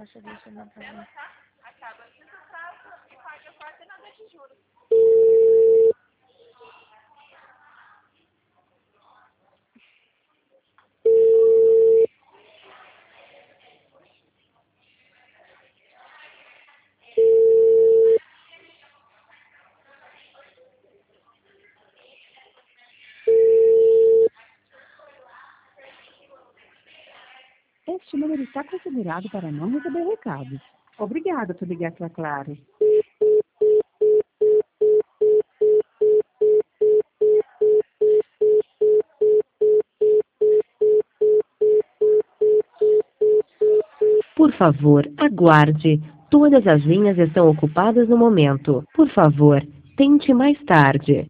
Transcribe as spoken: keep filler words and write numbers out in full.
taxa de chamada também. Este número está configurado para não receber recados. Obrigada por ligar para a Claro. Por favor, aguarde. Todas as linhas estão ocupadas no momento. Por favor, tente mais tarde.